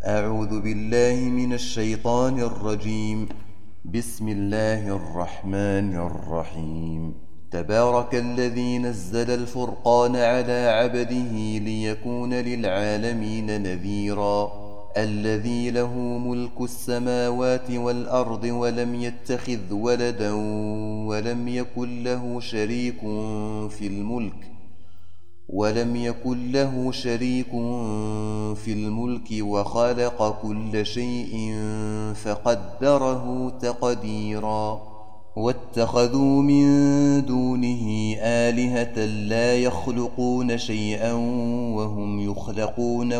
أعوذ بالله من الشيطان الرجيم. بسم الله الرحمن الرحيم. تبارك الذي نزل الفرقان على عبده ليكون للعالمين نذيرا. الذي له ملك السماوات والأرض ولم يتخذ ولدا ولم يكن له شريك في الملك وخلق كل شيء فقدره تقديرا. واتخذوا من دونه آلهة لا يخلقون شيئا وهم يخلقون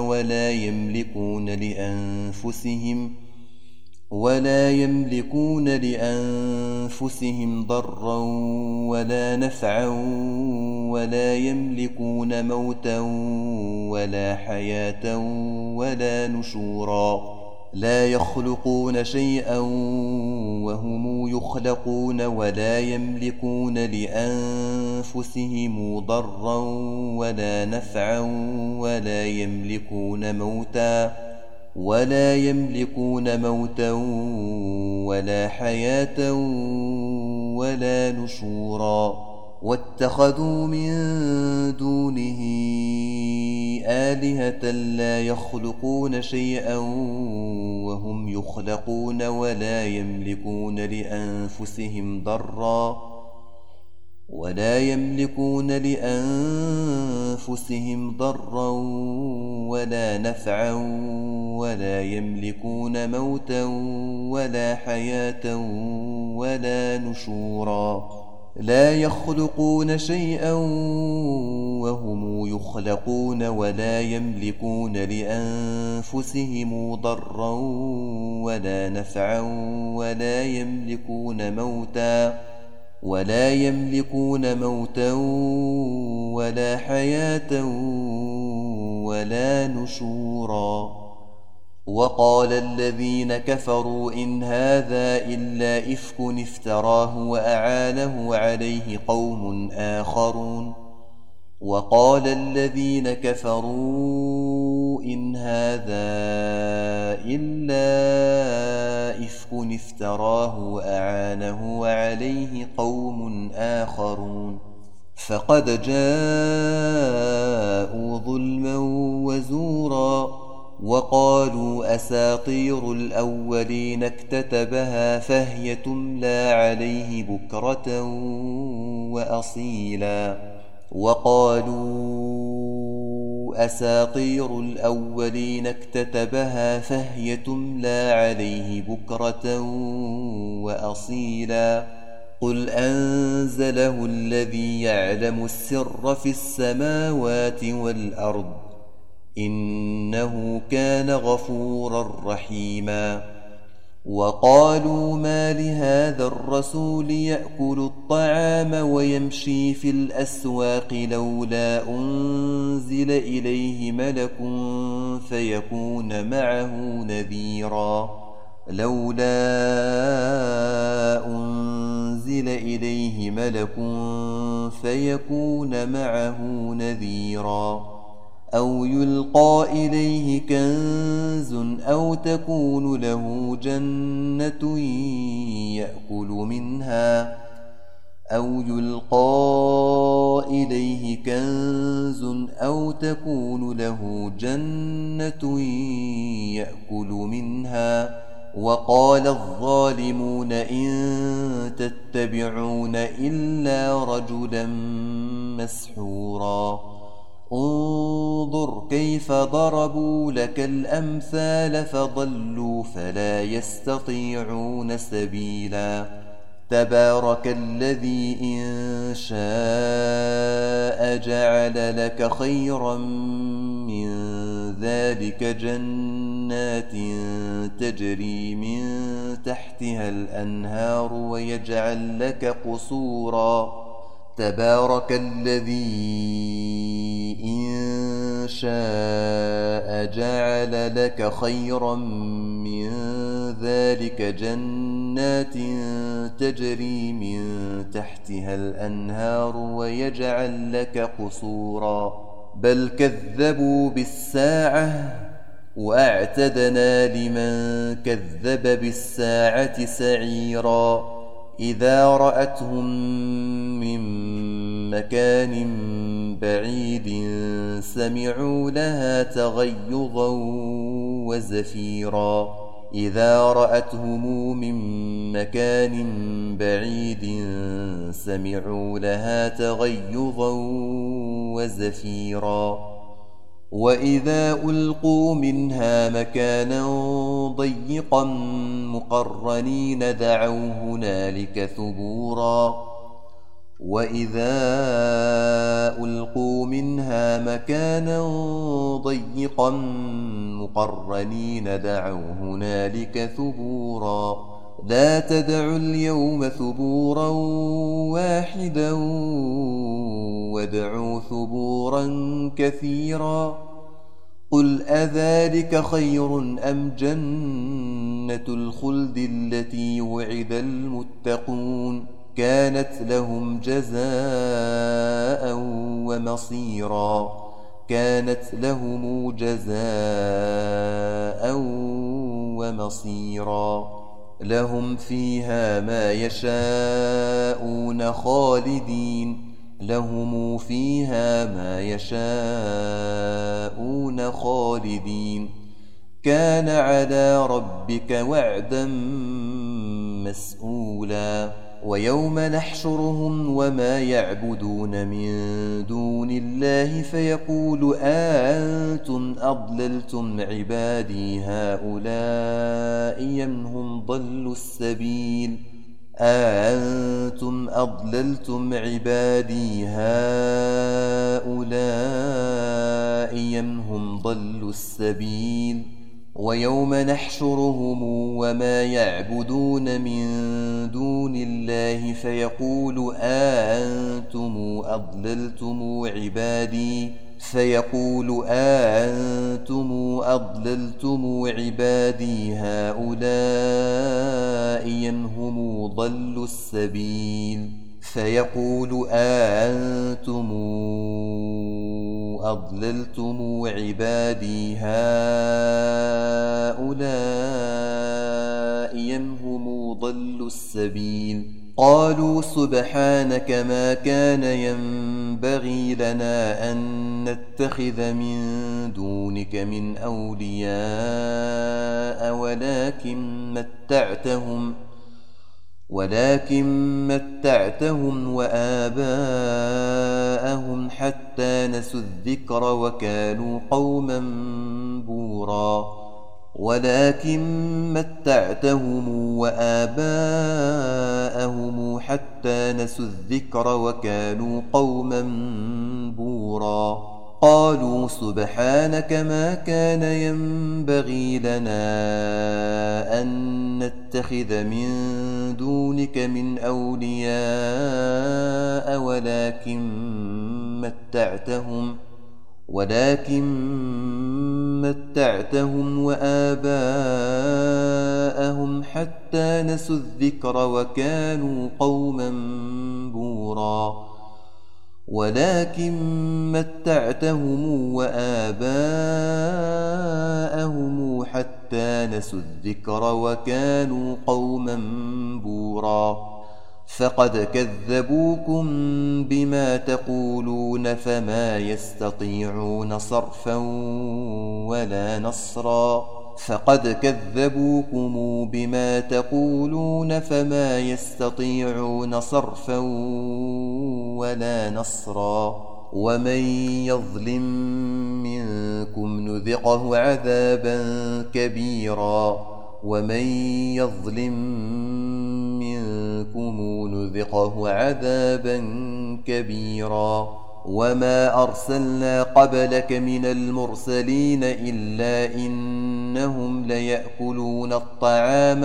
ولا يملكون لأنفسهم ضرا ولا نفعا ولا يملكون موتا ولا حياة ولا نشورا. لا يخلقون شيئا وهم يخلقون ولا يملكون لأنفسهم ضرا ولا نفعا ولا يملكون موتا ولا حياة ولا نشورا. واتخذوا من دونه آلهة لا يخلقون شيئا وهم يخلقون ولا يملكون لأنفسهم ضرا ولا نفعا ولا يملكون موتا ولا حياة ولا نشورا. لا يخلقون شيئا وهم يخلقون ولا يملكون لأنفسهم ضرا ولا نفعا ولا يملكون موتا ولا حياة ولا نشورا. وقال الذين كفروا إن هذا إلا إفك افتراه وأعانه عليه قوم آخرون. وقال الذين كفروا إن هذا إلا إفك افتراه وأعانه عليه قوم آخرون فقد جاءوا ظلما وزورا. وقالوا أساطير الأولين اكتتبها فهي تملى عليه بكرة وأصيلا. قل أنزله الذي يعلم السر في السماوات والأرض إنه كان غفورا رحيما. وقالوا ما لهذا الرسول يأكل الطعام ويمشي في الأسواق لولا أنزل إليه ملك فيكون معه نذيرا أو يلقى إليه كنز أو تكون له جنة يأكل منها. وقال الظالمون إن تتبعون إلا رجلا مسحورا. انظر كيف ضربوا لك الأمثال فضلوا فلا يستطيعون سبيلا. تبارك الذي إن شاء جعل لك خيرا من ذلك جنات تجري من تحتها الأنهار ويجعل لك قصورا. تبارك الذي إن شاء جعل لك خيرا من ذلك جنات تجري من تحتها الأنهار ويجعل لك قصورا. بل كذبوا بالساعة وأعتدنا لمن كذب بالساعة سعيرا إذا رأتهم من مكان بعيد سمعوا لها تغيظا وزفيرا إذا رأتهم من مكان بعيد سمعوا لها تغيظا وزفيرا وإذا ألقوا منها مكانا ضيقا مقرنين دعوا هنالك ثبورا وإذا ألقوا منها مكانا ضيقا مقرنين دعوا هنالك ثبورا لا تدعوا اليوم ثبورا واحدا وادعوا ثبورا كثيرا قل أذلك خير أم جنة الخلد التي وعد المتقون كانت لهم جزاء ومصيرا كانت لهم جزاء ومصيرا لهم فيها ما يشاءون خالدين لهم فيها ما يشاءون خالدين كان على ربك وعدا مسئولا ويوم نحشرهم وما يعبدون من دون الله فيقول أأنتم أضللتم عبادي هؤلاء أم هم ضلوا السبيل أأنتم أضللتم عبادي هؤلاء أم هم ضلوا السبيل ويوم نحشرهم وما يعبدون من دون الله فيقول أأنتم أضللتم عبادي هؤلاء أم هم ضلوا السبيل فيقول أأنتم أضللتم عبادي هؤلاء أم هم ضلوا السبيل قالوا سبحانك ما كان ينبغي لنا أن نتخذ من دونك من أولياء ولكن متعتهم وآباءهم حتى نسوا الذكر وكانوا قوما بورا قالوا سبحانك ما كان ينبغي لنا أن نتخذ من دونك من أولياء ولكن متعتهم وآباءهم حتى نسوا الذكر وكانوا قوما بورا فقد كذبوكم بما تقولون فما يستطيعون صرفا ولا نصرا ومن يظلم منكم نذقه عذابا كبيرا وما أرسلنا قبلك من المرسلين إلا إنهم ليأكلون الطعام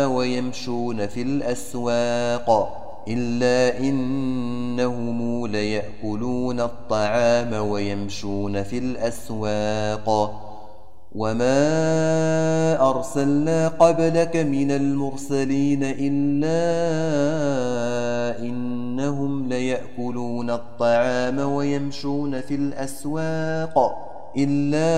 ويمشون في الأسواق وما أرسلنا قبلك من المرسلين إلا إنهم ليأكلون الطعام ويمشون في الأسواق إلا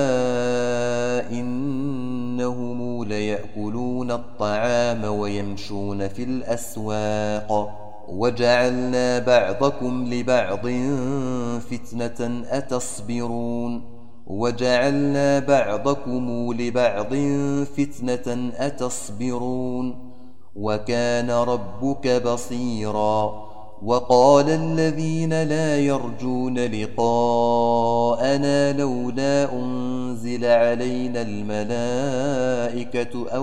إنهم ليأكلون الطعام ويمشون في الأسواق وجعلنا بعضكم لبعض فتنة أتصبرون وجعلنا بعضكم لبعض فتنة أتصبرون وكان ربك بصيرا. وقال الذين لا يرجون لقاءنا لولا أنزل علينا الملائكة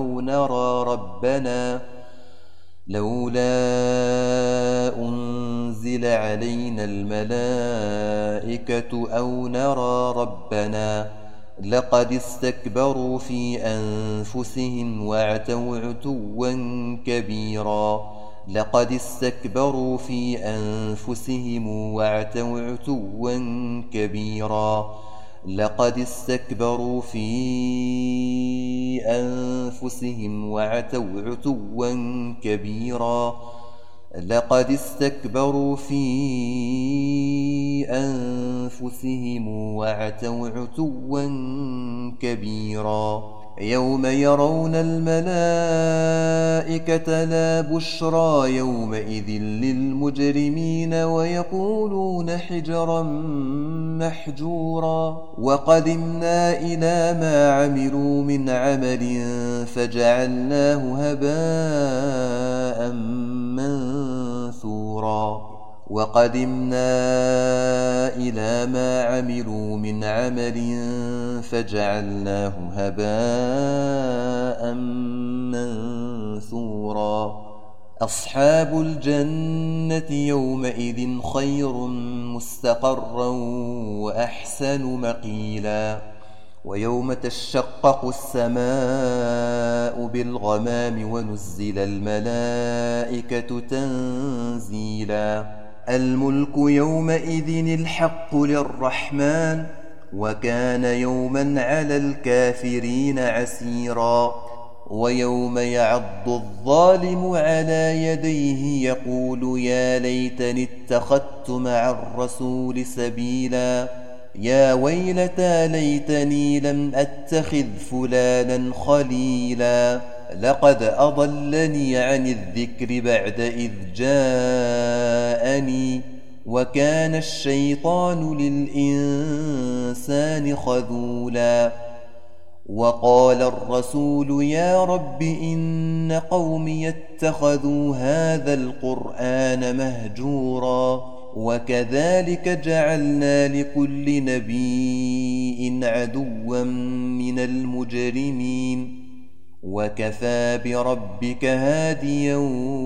أو نرى ربنا لقد استكبروا في أنفسهم وعتوا عتوا كبيرا لقد استكبروا في أنفسهم وعتوا عتوا كبيرا يوم يرون الملائكة لا بشرى يومئذ للمجرمين ويقولون حجرا محجورا وقدمنا إلى ما عملوا من عمل فجعلناه هباء منثورا أصحاب الجنة يومئذ خير مستقرا وأحسن مقيلا ويوم تشقق السماء بالغمام ونزل الملائكة تنزيلا الملك يومئذ الحق للرحمن وكان يوما على الكافرين عسيرا ويوم يعض الظالم على يديه يقول يا ليتني اتخذت مع الرسول سبيلا يا ويلتى ليتني لم أتخذ فلانا خليلا لقد أضلني عن الذكر بعد إذ جاءني وكان الشيطان للإنسان خذولا وقال الرسول يا رب إن قومي اتخذوا هذا القرآن مهجورا وكذلك جعلنا لكل نبي عدوا من المجرمين وكفى بربك هاديا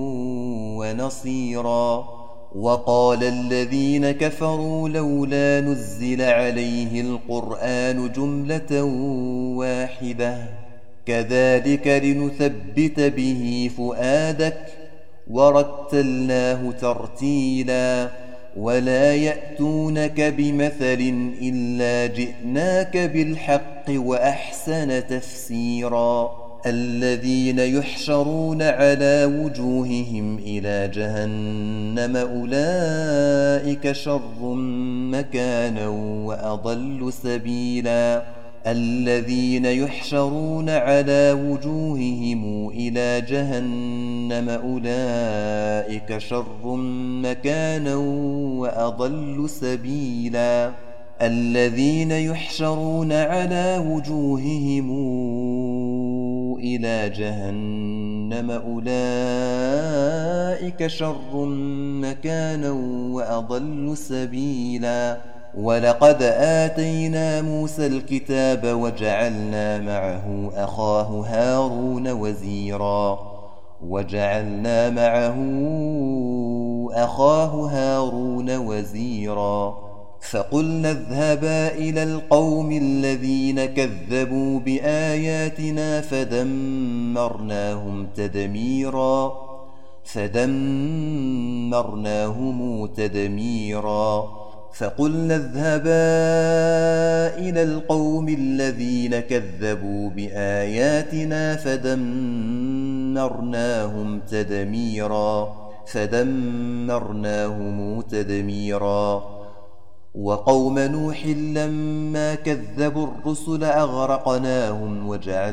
ونصيرا وقال الذين كفروا لولا نزل عليه القرآن جملة واحدة كذلك لنثبت به فؤادك ورتلناه ترتيلا ولا يأتونك بمثل إلا جئناك بالحق وأحسن تفسيرا الذين يحشرون على وجوههم إلى جهنم أولئك شر مكانا وأضل سبيلا الذين يحشرون على وجوههم إلى جهنم أولئك شر مكانا وأضل سبيلا الذين يحشرون على وجوههم إلى جهنم أولئك شر مكانا وأضل سبيلا ولقد آتينا موسى الكتاب وجعلنا معه أخاه هارون وزيرا فقلنا اذهبا إلى القوم الذين كذبوا بآياتنا فدمرناهم تدميرا فقلنا اذهبا إلى القوم الذين كذبوا بآياتنا فدمرناهم تدميرا وقوم نوح لما كذبوا الرسل أغرقناهم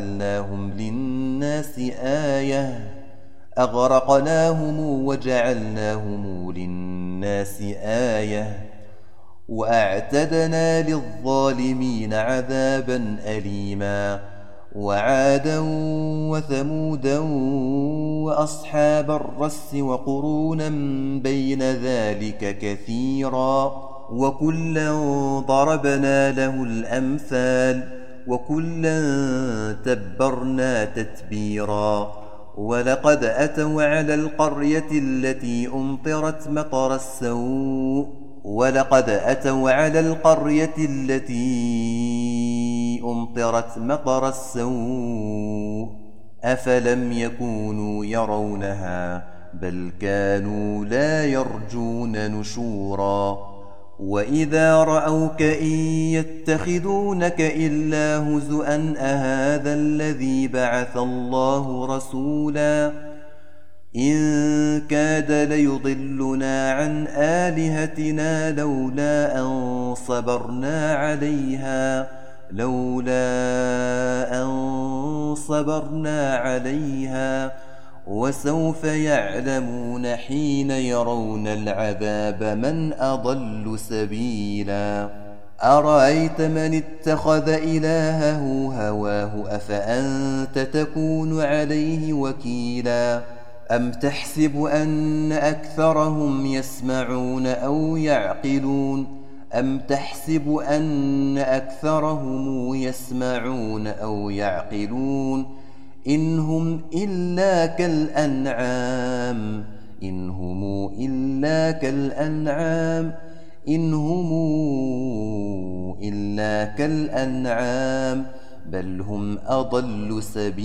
وجعلناهم للناس آية وأعتدنا للظالمين عذابا أليما وعادا وثمودا وأصحاب الرس وقرونا بين ذلك كثيرا وكلا ضربنا له الأمثال وكلا تبرنا تتبيرا ولقد أتوا على القرية التي أمطرت مطر السوء أفلم يكونوا يرونها بل كانوا لا يرجون نشورا وإذا رأوك إن يتخذونك إلا هزؤا أهذا الذي بعث الله رسولا إن كاد ليضلنا عن آلهتنا لولا أن صبرنا عليها وسوف يعلمون حين يرون العذاب من أضل سبيلا أرأيت من اتخذ إلهه هواه أفأنت تكون عليه وكيلا أم تحسب أن أكثرهم يسمعون أو يعقلون إن هم إلا كالأنعام بل هم أضل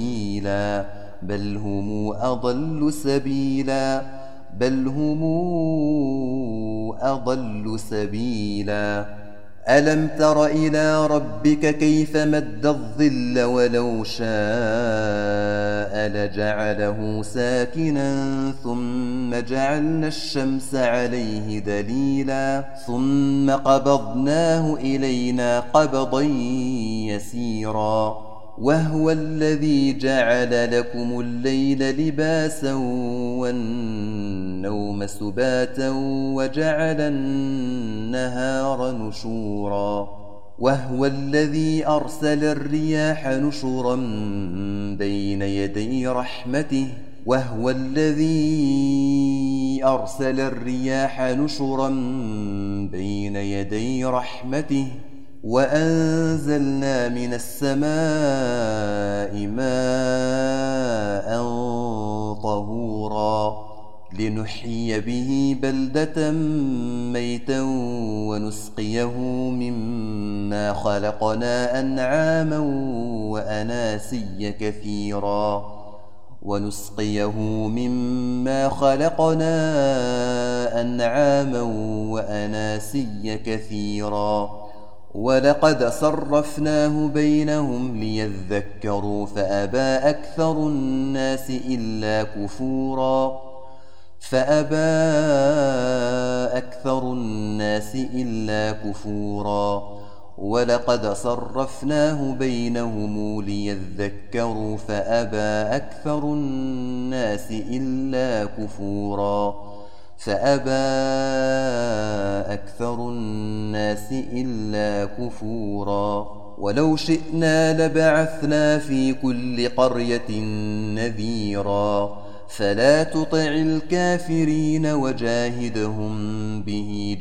سبيلا ألم تر إلى ربك كيف مد الظل ولو شاء لجعله ساكنا ثم جعلنا الشمس عليه دليلا ثم قبضناه إلينا قبضا يسيرا وهو الذي جعل لكم الليل لباسا والنوم سباتا وجعل النهار نشورا وهو الذي أرسل الرياح نشرا بين يدي رحمته وأنزلنا من السماء ماء طهورا لنحيي به بلدة ميتا ونسقيه مما خلقنا أنعاما وأناسيا كثيرا ولقد صرفناه بينهم ليذكروا فأبى أكثر الناس إلا كفورا ولقد صرفناه بينهم ليذكروا فأبى أكثر الناس إلا كفورا ولو شئنا لبعثنا في كل قرية نذيرا فلا تطع الكافرين وجاهدهم به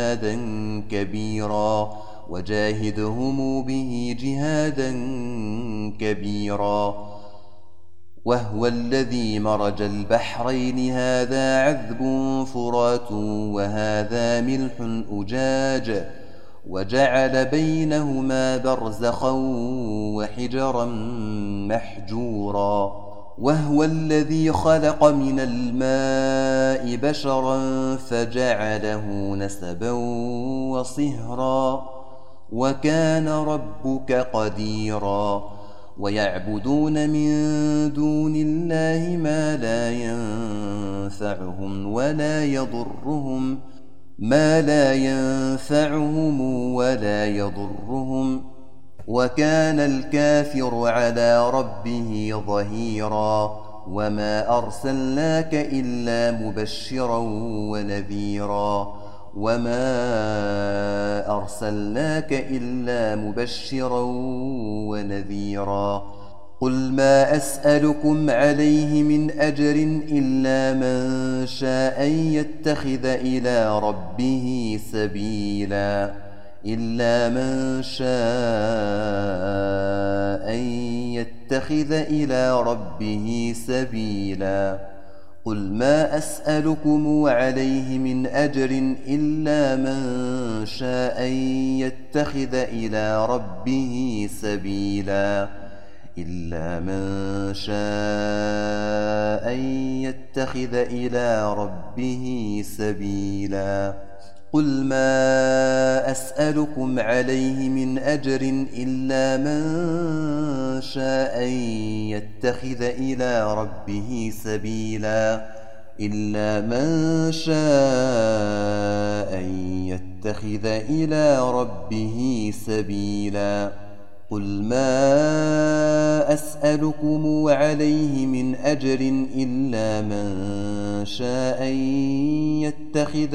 جهادا كبيرا وهو الذي مرج البحرين هذا عذب فرات وهذا ملح أجاج وجعل بينهما برزخا وحجرا محجورا وهو الذي خلق من الماء بشرا فجعله نسبا وصهرا وكان ربك قديرا ويعبدون من دون الله ما لا ينفعهم ولا يضرهم ما لا ينفعهم ولا يضرهم، وكان الكافر على ربه ظهيرا. وما أرسلناك إلا مبشرا ونذيرا قل ما أسألكم عليه من أجر إلا من شاء يتخذ إلى ربه سبيلا قل ما أسألكم عليه من أجر إلا من شاء يتخذ إلى ربه سبيلا قل ما أسألكم عليه من أجر إلا من شاء يتخذ إلى ربه سبيلا قل ما أسألكم عليه من أجر إلا من شاء يتخذ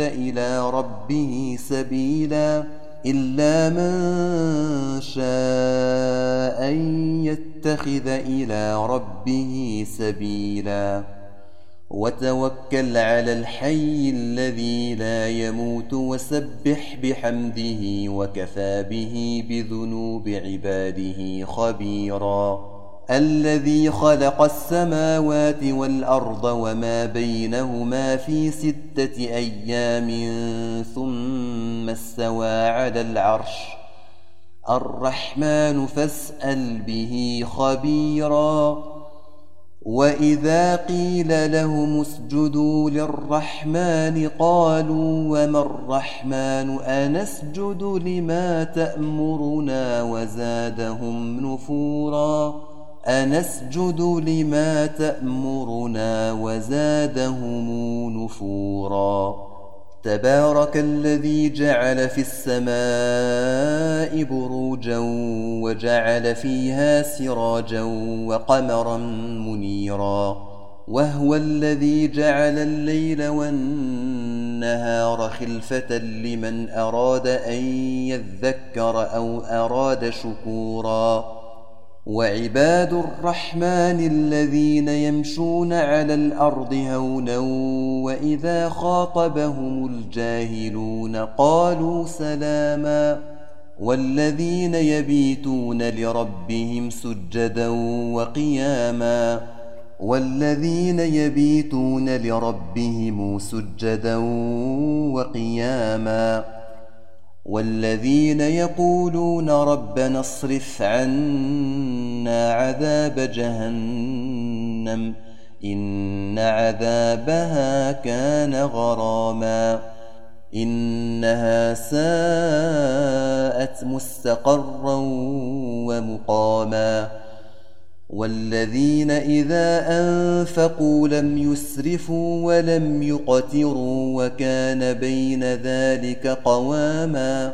إلى ربه سبيلا وتوكل على الحي الذي لا يموت وسبح بحمده وكفى به بذنوب عباده خبيرا الذي خلق السماوات والأرض وما بينهما في 6 أيام ثم استوى على العرش الرحمن فاسأل به خبيرا وإذا قيل لهم اسجدوا للرحمن قالوا وما الرحمن أنسجد لما تأمرنا وزادهم نفورا تبارك الذي جعل في السماء بروجا وجعل فيها سراجا وقمرا منيرا وهو الذي جعل الليل والنهار خلفة لمن أراد أن يذكر أو أراد شكورا وعباد الرحمن الذين يمشون على الأرض هونا وإذا خاطبهم الجاهلون قالوا سلاما والذين يبيتون لربهم سجدا وقياما والذين يقولون ربنا اصرف عنا عذاب جهنم إن عذابها كان غراما إنها ساءت مستقرا ومقاما والذين إذا أنفقوا لم يسرفوا ولم يقتروا وكان بين ذلك قواما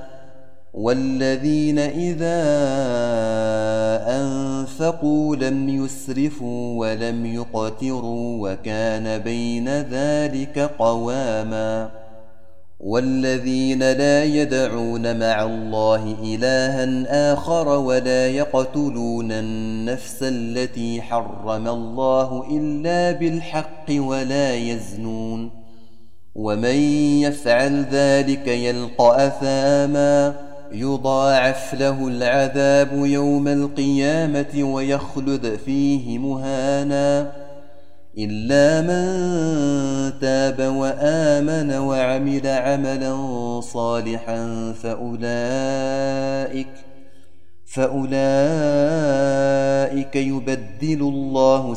والذين لا يدعون مع الله إلها آخر ولا يقتلون النفس التي حرم الله إلا بالحق ولا يزنون ومن يفعل ذلك يلقى أثاما يضاعف له العذاب يوم القيامة ويخلد فيه مهانا إلا من تاب وآمن وعمل عملا صالحا فأولئك يبدل الله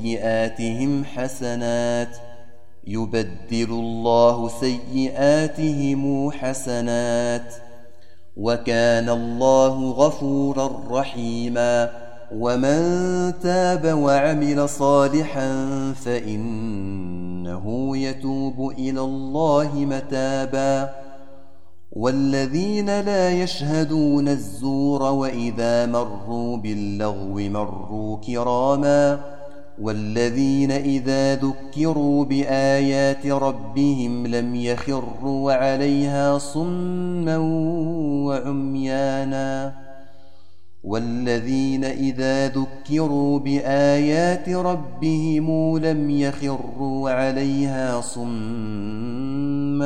سيئاتهم حسنات وكان الله غفورا رحيما ومن تاب وعمل صالحا فإنه يتوب إلى الله متابا والذين لا يشهدون الزور وإذا مروا باللغو مروا كراما والذين إذا ذكروا بآيات ربهم لم يخروا عليها صما وعميانا والذين إذا ذكروا بآيات ربهم لم يخروا عليها صما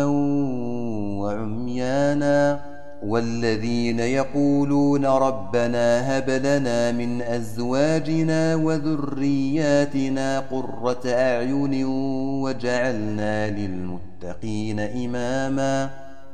وعميانا والذين يقولون ربنا هب لنا من أزواجنا وذرياتنا قرة أعين وجعلنا للمتقين إماما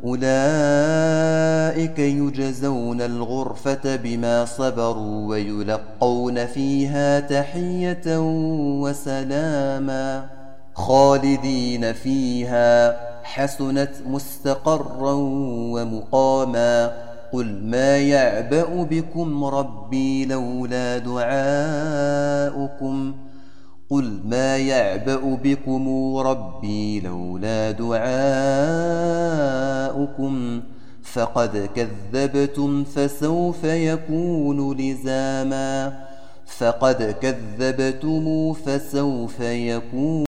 أولئك يجزون الغرفة بما صبروا ويلقون فيها تحية وسلاما خالدين فيها حسنت مستقرا ومقاما قل ما يعبأ بكم ربي لولا دعاؤكم فقد كذبتم فسوف يكون